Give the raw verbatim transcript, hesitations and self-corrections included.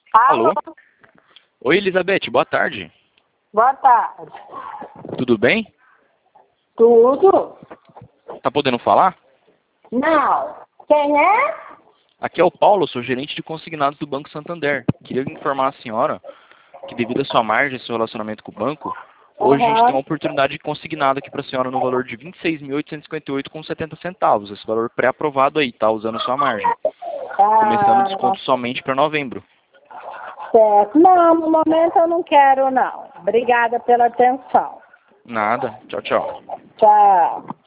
Alô? Alô? Oi, Elizabeth, boa tarde. Boa tarde. Tudo bem? Tudo? Tá podendo falar? Não. Quem é? Aqui é o Paulo, sou gerente de consignados do Banco Santander. Queria informar a senhora que devido à sua margem e seu relacionamento com o banco, hoje a gente tem uma Aham. oportunidade de consignado aqui para a senhora no valor de vinte e seis mil oitocentos e cinquenta e oito reais com setenta centavos. Esse valor pré-aprovado aí, tá? Usando a sua margem. Começando o Ah, desconto somente para novembro. certo. Não, no momento eu não quero, não. Obrigada pela atenção. Nada. Tchau, tchau. Tchau.